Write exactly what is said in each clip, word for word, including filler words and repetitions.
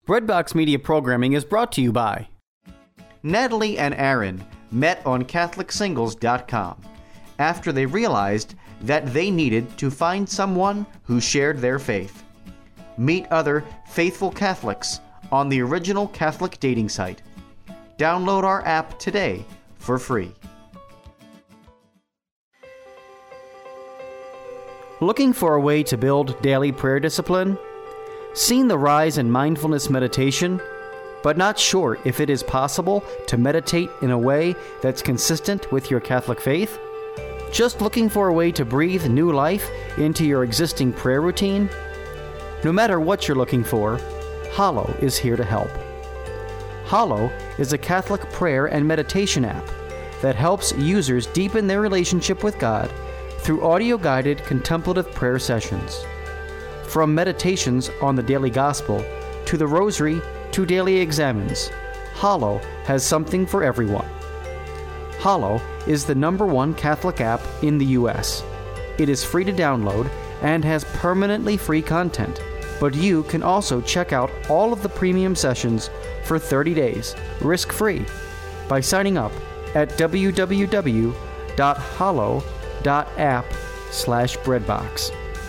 Breadbox Media programming is brought to you by Natalie and Aaron met on Catholic Singles dot com after they realized that they needed to find someone who shared their faith. Meet other faithful Catholics on the original Catholic dating site. Download our app today for free. Looking for a way to build daily prayer discipline? Seen the rise in mindfulness meditation, but not sure if it is possible to meditate in a way that's consistent with your Catholic faith? Just looking for a way to breathe new life into your existing prayer routine? No matter what you're looking for, Hallow is here to help. Hallow is a Catholic prayer and meditation app that helps users deepen their relationship with God through audio-guided contemplative prayer sessions. From meditations on the daily gospel, to the rosary, to daily examens, Hallow has something for everyone. Hallow is the number one Catholic app in the U S. It is free to download and has permanently free content, but you can also check out all of the premium sessions for thirty days, risk-free, by signing up at www.hallow.app slash breadbox.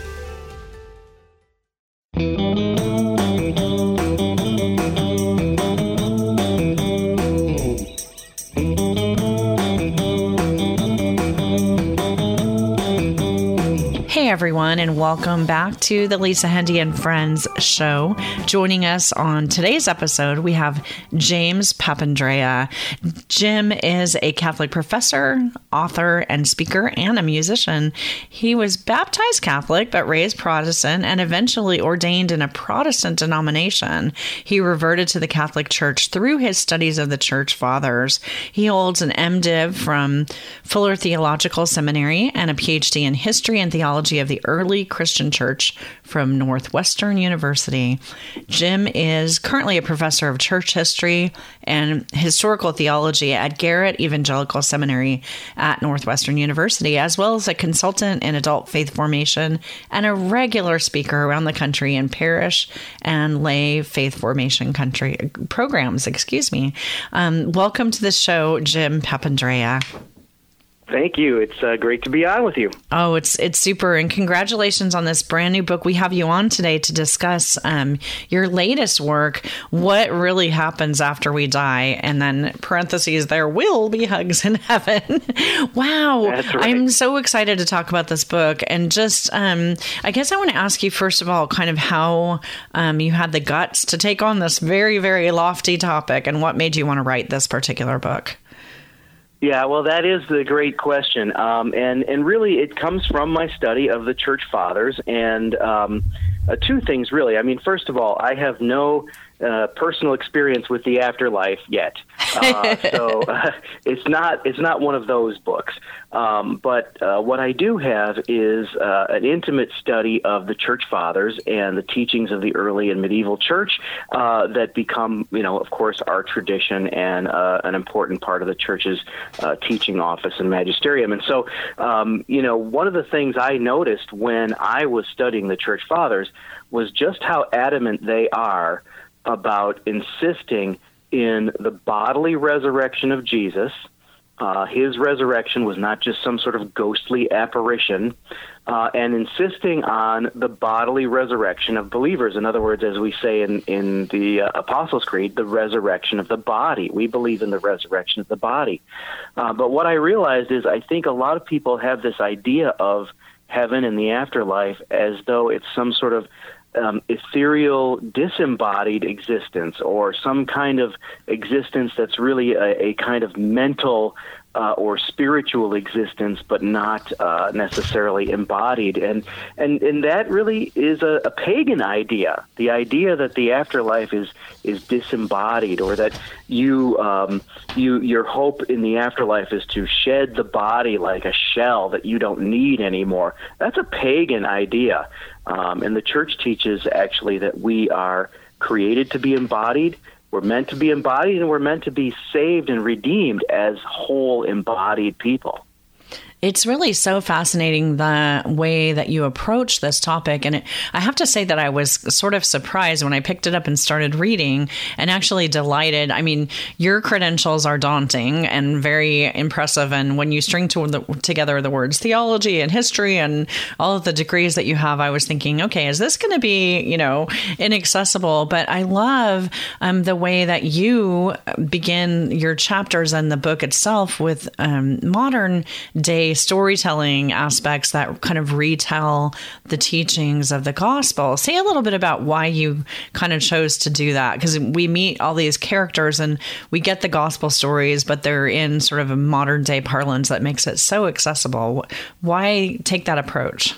Everyone, and welcome back to the Lisa Hendy and Friends show. Joining us on today's episode, we have James Papandrea. Jim is a Catholic professor, author, and speaker, and a musician. He was baptized Catholic, but raised Protestant, and eventually ordained in a Protestant denomination. He reverted to the Catholic Church through his studies of the Church Fathers. He holds an MDiv from Fuller Theological Seminary and a P H D in History and Theology of the Early Christian Church from Northwestern University. Jim is currently a professor of church history and historical theology at Garrett Evangelical Seminary at Northwestern University, as well as a consultant in adult faith formation and a regular speaker around the country in parish and lay faith formation country programs. Excuse me. Um, welcome to the show, Jim Papandrea. Thank you. It's uh, great to be on with you. Oh, it's it's super. And congratulations on this brand new book. We have you on today to discuss um, your latest work, What Really Happens After We Die, and then parentheses, there will be hugs in heaven. Wow. That's right. I'm so excited to talk about this book. And just, um, I guess I want to ask you, first of all, kind of how um, you had the guts to take on this very, very lofty topic and what made you want to write this particular book. Yeah, well, that is the great question. Um, and, and really, it comes from my study of the Church Fathers. And um, uh, two things, really. I mean, first of all, I have no uh, personal experience with the afterlife yet. Uh, so uh, it's not it's not one of those books. Um, but uh, what I do have is uh, an intimate study of the Church Fathers and the teachings of the early and medieval church uh, that become, you know, of course, our tradition and uh, an important part of the church's uh, teaching office and magisterium. And so, um, you know, one of the things I noticed when I was studying the Church Fathers was just how adamant they are about insisting in the bodily resurrection of Jesus. Uh, his resurrection was not just some sort of ghostly apparition, uh, and insisting on the bodily resurrection of believers. In other words, as we say in, in the uh, Apostles' Creed, the resurrection of the body. We believe in the resurrection of the body. Uh, but what I realized is I think a lot of people have this idea of heaven and the afterlife as though it's some sort of Um, ethereal, disembodied existence, or some kind of existence that's really a, a kind of mental uh, or spiritual existence, but not uh, necessarily embodied. And and and that really is a, a pagan idea. The idea that the afterlife is is disembodied, or that you um, you your hope in the afterlife is to shed the body like a shell that you don't need anymore. That's a pagan idea. Um, and the church teaches actually that we are created to be embodied. We're meant to be embodied, and we're meant to be saved and redeemed as whole embodied people. It's really so fascinating the way that you approach this topic. And it, I have to say that I was sort of surprised when I picked it up and started reading, and actually delighted. I mean, your credentials are daunting and very impressive. And when you string to the, together the words theology and history and all of the degrees that you have, I was thinking, okay, is this going to be, you know, inaccessible? But I love um, the way that you begin your chapters and the book itself with um, modern day storytelling aspects that kind of retell the teachings of the gospel. Say a little bit about why you kind of chose to do that, because we meet all these characters and we get the gospel stories, but they're in sort of a modern day parlance that makes it so accessible. Why take that approach?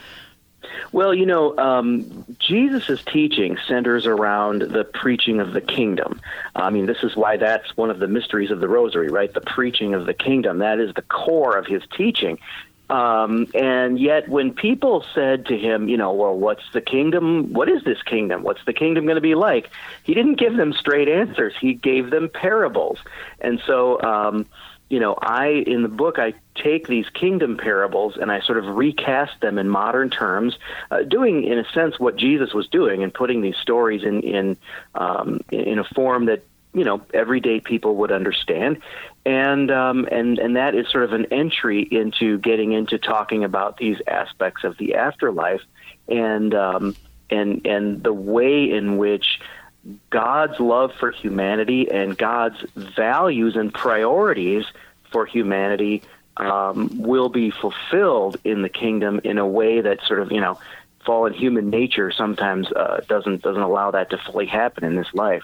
Well, you know, um, Jesus' teaching centers around the preaching of the kingdom. I mean, this is why that's one of the mysteries of the Rosary, right? The preaching of the kingdom. That is the core of his teaching. Um, and yet when people said to him, you know, well, what's the kingdom? What is this kingdom? What's the kingdom going to be like? He didn't give them straight answers. He gave them parables. And so, um, you know, I, in the book, I take these kingdom parables and I sort of recast them in modern terms, uh, doing, in a sense, what Jesus was doing and putting these stories in, in, um, in a form that, you know, everyday people would understand. And, um, and, and that is sort of an entry into getting into talking about these aspects of the afterlife and, um, and, and the way in which God's love for humanity and God's values and priorities for humanity um, will be fulfilled in the kingdom in a way that sort of, you know, fallen human nature sometimes uh, doesn't doesn't allow that to fully happen in this life.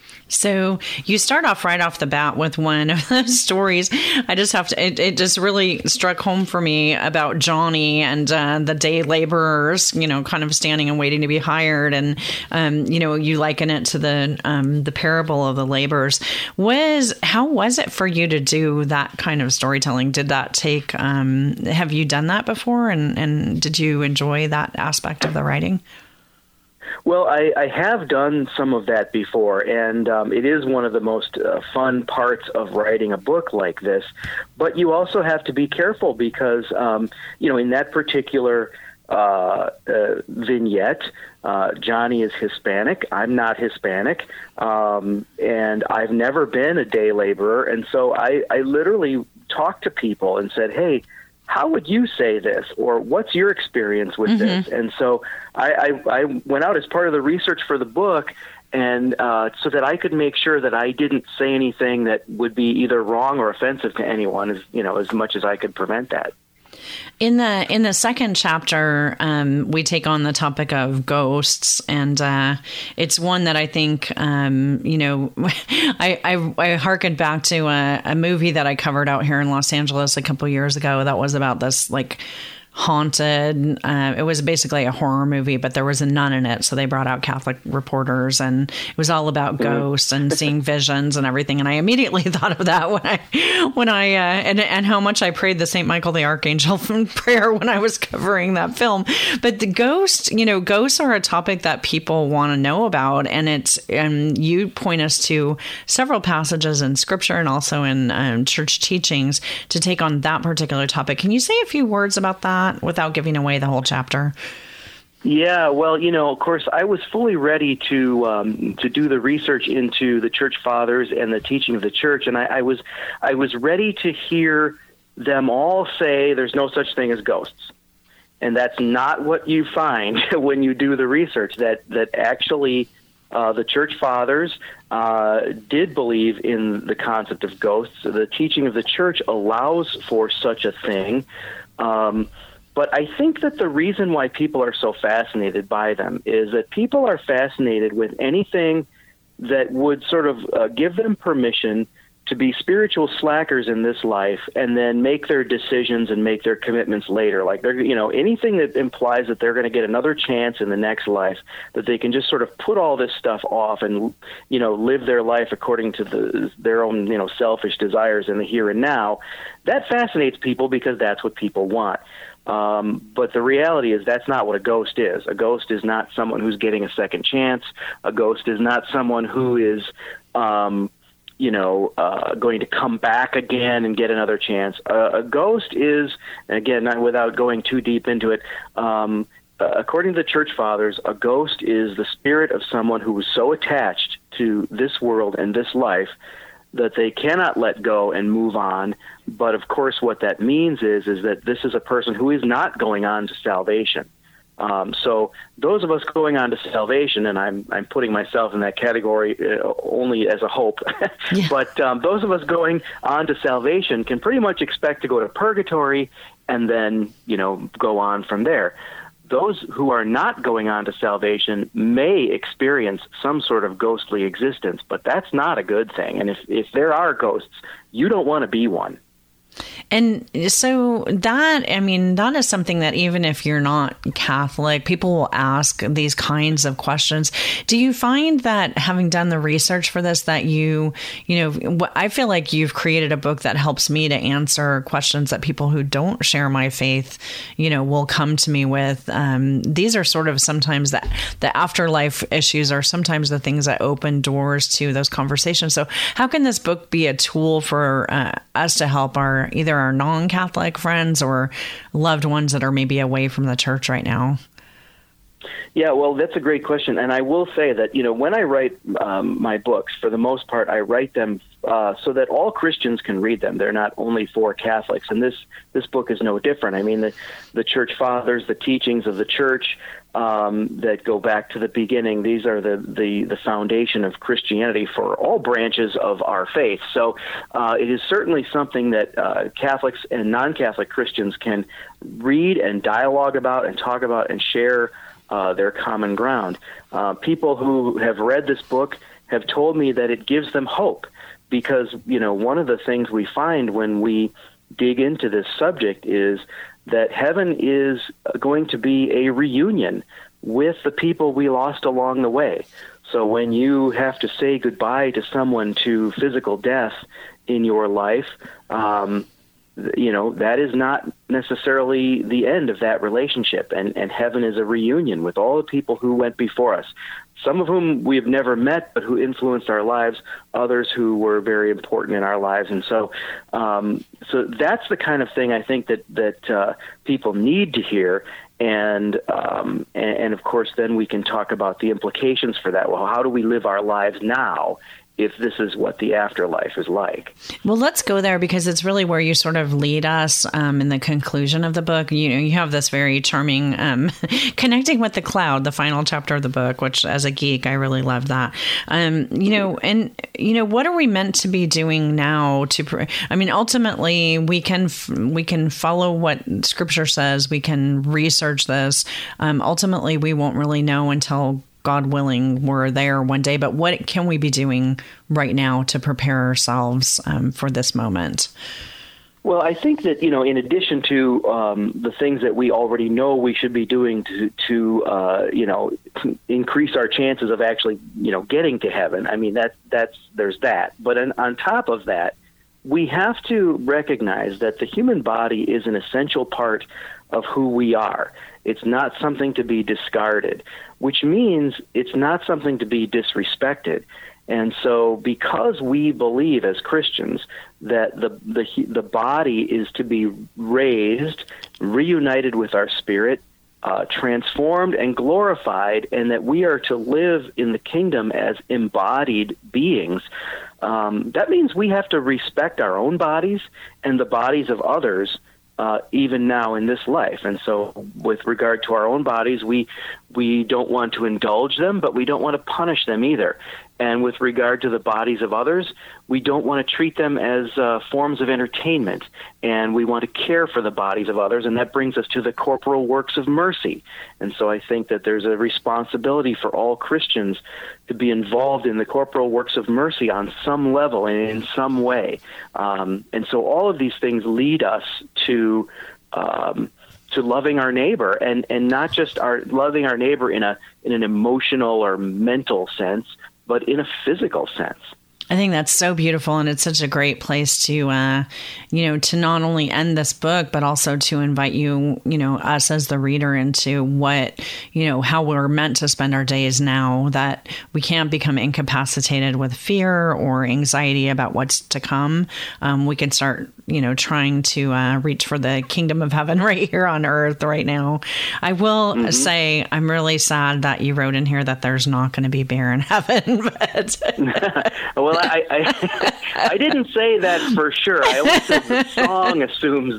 So you start off right off the bat with one of those stories. I just have to, it, it just really struck home for me about Johnny and uh, the day laborers, you know, kind of standing and waiting to be hired. And, um, you know, you liken it to the um, the parable of the laborers. Was, how was it for you to do that kind of storytelling? Did that take, um, have you done that before? And, and did you enjoy that aspect of the writing? Well, I, I have done some of that before, and um, it is one of the most uh, fun parts of writing a book like this. But you also have to be careful because, um, you know, in that particular uh, uh, vignette, uh, Johnny is Hispanic. I'm not Hispanic, um, and I've never been a day laborer. And so I, I literally talked to people and said, hey, how would you say this? Or what's your experience with mm-hmm. this? And so I, I, I went out as part of the research for the book, and uh, so that I could make sure that I didn't say anything that would be either wrong or offensive to anyone, as, you know, as much as I could prevent that. In the in the second chapter, um, we take on the topic of ghosts, and uh, it's one that I think, um, you know, I, I, I hearkened back to a, a movie that I covered out here in Los Angeles a couple years ago that was about this, like, haunted. Uh, it was basically a horror movie, but there was a nun in it. So they brought out Catholic reporters, and it was all about ghosts and seeing visions and everything. And I immediately thought of that when I, when I, uh, and, and how much I prayed the Saint Michael the Archangel prayer when I was covering that film. But the ghost, you know, ghosts are a topic that people want to know about. And it's, and you point us to several passages in scripture and also in um, church teachings to take on that particular topic. Can you say a few words about that without giving away the whole chapter? Yeah, well, you know, of course, I was fully ready to um, to do the research into the Church Fathers and the teaching of the Church, and I, I was I was ready to hear them all say there's no such thing as ghosts, and that's not what you find when you do the research. That that actually uh, the Church Fathers uh, did believe in the concept of ghosts. The teaching of the Church allows for such a thing. Um, But I think that the reason why people are so fascinated by them is that people are fascinated with anything that would sort of uh, give them permission to be spiritual slackers in this life and then make their decisions and make their commitments later. Like, they're, you know, anything that implies that they're going to get another chance in the next life, that they can just sort of put all this stuff off and, you know, live their life according to the, their own, you know, selfish desires in the here and now. That fascinates people because that's what people want. Um, but the reality is that's not what a ghost is. A ghost is not someone who's getting a second chance. A ghost is not someone who is, um, you know, uh, going to come back again and get another chance. Uh, a ghost is, again, not without going too deep into it, um, uh, according to the Church Fathers, a ghost is the spirit of someone who was so attached to this world and this life that they cannot let go and move on. But of course, what that means is, is that this is a person who is not going on to salvation. Um, so those of us going on to salvation, and I'm I'm putting myself in that category uh, only as a hope, yeah. but um, those of us going on to salvation can pretty much expect to go to purgatory and then, you know, go on from there. Those who are not going on to salvation may experience some sort of ghostly existence, but that's not a good thing. And if, if there are ghosts, you don't want to be one. And so that, I mean, that is something that even if you're not Catholic, people will ask these kinds of questions. Do you find that having done the research for this, that you, you know, I feel like you've created a book that helps me to answer questions that people who don't share my faith, you know, will come to me with. Um, these are sort of sometimes that the afterlife issues are sometimes the things that open doors to those conversations. So how can this book be a tool for uh, us to help our either our non-Catholic friends or loved ones that are maybe away from the church right now? Yeah, well, that's a great question. And I will say that, you know, when I write um, my books, for the most part, I write them uh, so that all Christians can read them. They're not only for Catholics. And this, this book is no different. I mean, the, the Church Fathers, the teachings of the Church um, that go back to the beginning, these are the, the, the foundation of Christianity for all branches of our faith. So uh, it is certainly something that uh, Catholics and non-Catholic Christians can read and dialogue about and talk about and share Uh, their common ground. Uh, people who have read this book have told me that it gives them hope because, you know, one of the things we find when we dig into this subject is that heaven is going to be a reunion with the people we lost along the way. So when you have to say goodbye to someone to physical death in your life, um, you know, that is not necessarily the end of that relationship. And, and heaven is a reunion with all the people who went before us, some of whom we have never met, but who influenced our lives, others who were very important in our lives. And so um, so that's the kind of thing I think that, that uh, people need to hear. And, um, and, and, of course, then we can talk about the implications for that. Well, how do we live our lives now if this is what the afterlife is like? Well, let's go there because it's really where you sort of lead us um, in the conclusion of the book. You know, you have this very charming um, connecting with the cloud, the final chapter of the book, which as a geek, I really love that. Um, you know, and, you know, what are we meant to be doing now to, pr- I mean, ultimately we can, f- we can follow what Scripture says. We can research this. Um, ultimately, we won't really know until God willing, we're there one day. But what can we be doing right now to prepare ourselves um, for this moment? Well, I think that, you know, in addition to um, the things that we already know we should be doing to, to uh, you know, increase our chances of actually, you know, getting to heaven, I mean, that that's there's that. But on, on top of that, we have to recognize that the human body is an essential part of who we are. It's not something to be discarded, which means it's not something to be disrespected. And so because we believe as Christians that the, the, the body is to be raised, reunited with our spirit, uh, transformed and glorified, and that we are to live in the kingdom as embodied beings, um, that means we have to respect our own bodies and the bodies of others Uh, even now in this life. And so with regard to our own bodies, we we don't want to indulge them, but we don't want to punish them either. And with regard to the bodies of others, we don't want to treat them as uh, forms of entertainment. And we want to care for the bodies of others, and that brings us to the corporal works of mercy. And so I think that there's a responsibility for all Christians to be involved in the corporal works of mercy on some level and in some way. Um, and so all of these things lead us to um, to loving our neighbor, and, and not just our loving our neighbor in a in an emotional or mental sense, but in a physical sense. I think that's so beautiful, and it's such a great place to, uh, you know, to not only end this book, but also to invite you, you know, us as the reader into what, you know, how we're meant to spend our days now, that we can't become incapacitated with fear or anxiety about what's to come. Um, we can start, you know, trying to uh, reach for the kingdom of heaven right here on earth right now. I will mm-hmm. say I'm really sad that you wrote in here that there's not going to be beer in heaven. But well, I, I I didn't say that for sure. I always said the song assumes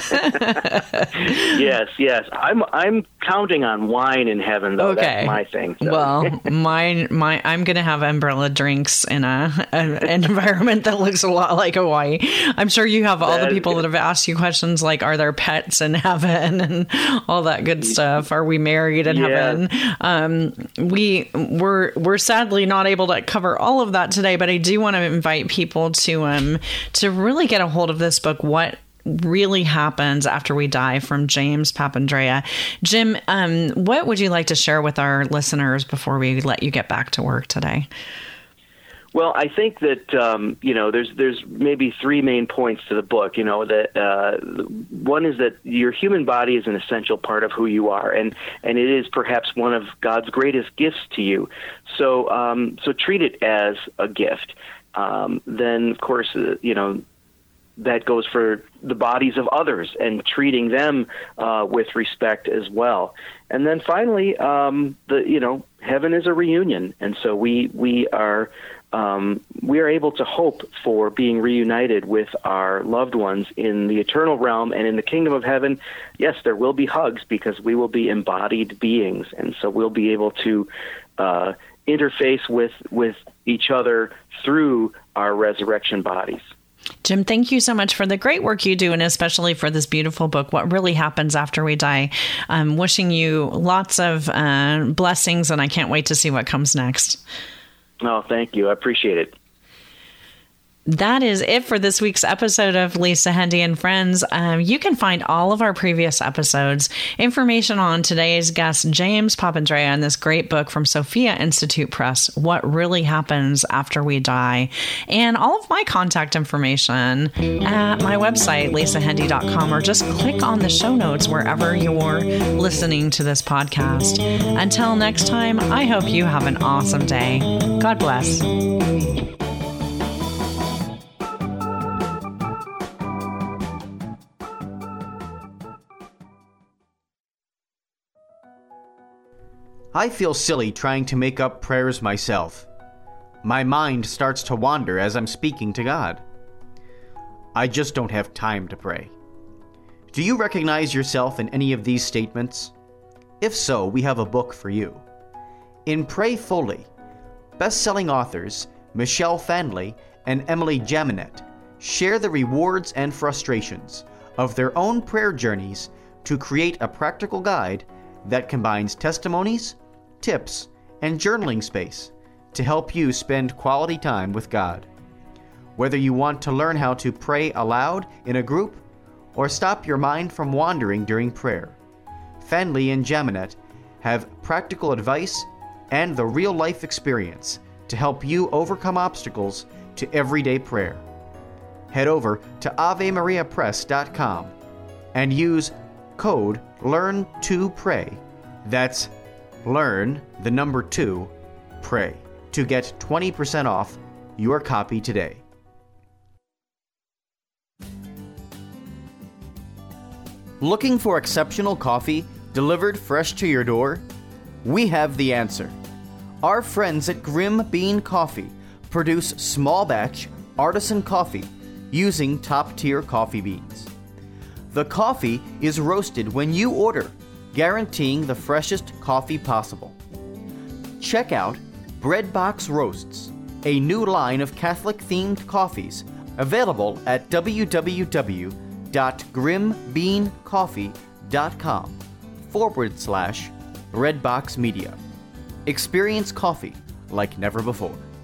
that. yes, yes. I'm I'm counting on wine in heaven, though. Okay. That's my thing. So. Well, mine, my I'm going to have umbrella drinks in a, a an environment that looks a lot like Hawaii. I'm sure you have all that the people that have asked you questions like, are there pets in heaven and all that good stuff? Are we married in yeah. heaven? Um, we we're we're sadly not able to cover all of that today, but I do want to invite people to um to really get a hold of this book, What Really Happens After We Die, from James Papandrea. Jim, um, what would you like to share with our listeners before we let you get back to work today? Well, I think that um, you know, there's there's maybe three main points to the book. You know, that uh, one is that your human body is an essential part of who you are, and and it is perhaps one of God's greatest gifts to you. So um, so treat it as a gift. Um, then, of course, uh, you know, that goes for the bodies of others and treating them uh, with respect as well. And then finally, um, the you know, heaven is a reunion, and so we we are. Um, we are able to hope for being reunited with our loved ones in the eternal realm and in the kingdom of heaven. Yes, there will be hugs because we will be embodied beings, and so we'll be able to uh, interface with with each other through our resurrection bodies. Jim, thank you so much for the great work you do, and especially for this beautiful book, What Really Happens After We Die. I'm wishing you lots of uh, blessings, and I can't wait to see what comes next. Oh, thank you. I appreciate it. That is it for this week's episode of Lisa Hendey and Friends. Um, you can find all of our previous episodes, information on today's guest, James Papandrea, and this great book from Sophia Institute Press, What Really Happens After We Die, and all of my contact information at my website, lisa hendey dot com, or just click on the show notes wherever you're listening to this podcast. Until next time, I hope you have an awesome day. God bless. I feel silly trying to make up prayers myself. My mind starts to wander as I'm speaking to God. I just don't have time to pray. Do you recognize yourself in any of these statements? If so, we have a book for you. In Pray Fully, best-selling authors Michelle Fanley and Emily Jaminet share the rewards and frustrations of their own prayer journeys to create a practical guide that combines testimonies, tips, and journaling space to help you spend quality time with God. Whether you want to learn how to pray aloud in a group or stop your mind from wandering during prayer, Fanley and Jaminet have practical advice and the real-life experience to help you overcome obstacles to everyday prayer. Head over to ave maria press dot com and use code learn to pray. That's learn, the number two, pray, to get twenty percent off your copy today. Looking for exceptional coffee delivered fresh to your door? We have the answer. Our friends at Grim Bean Coffee produce small batch artisan coffee using top-tier coffee beans. The coffee is roasted when you order, guaranteeing the freshest coffee possible. Check out Breadbox Roasts, a new line of Catholic-themed coffees available at www.grimbeancoffee.com forward slash Breadbox Media. Experience coffee like never before.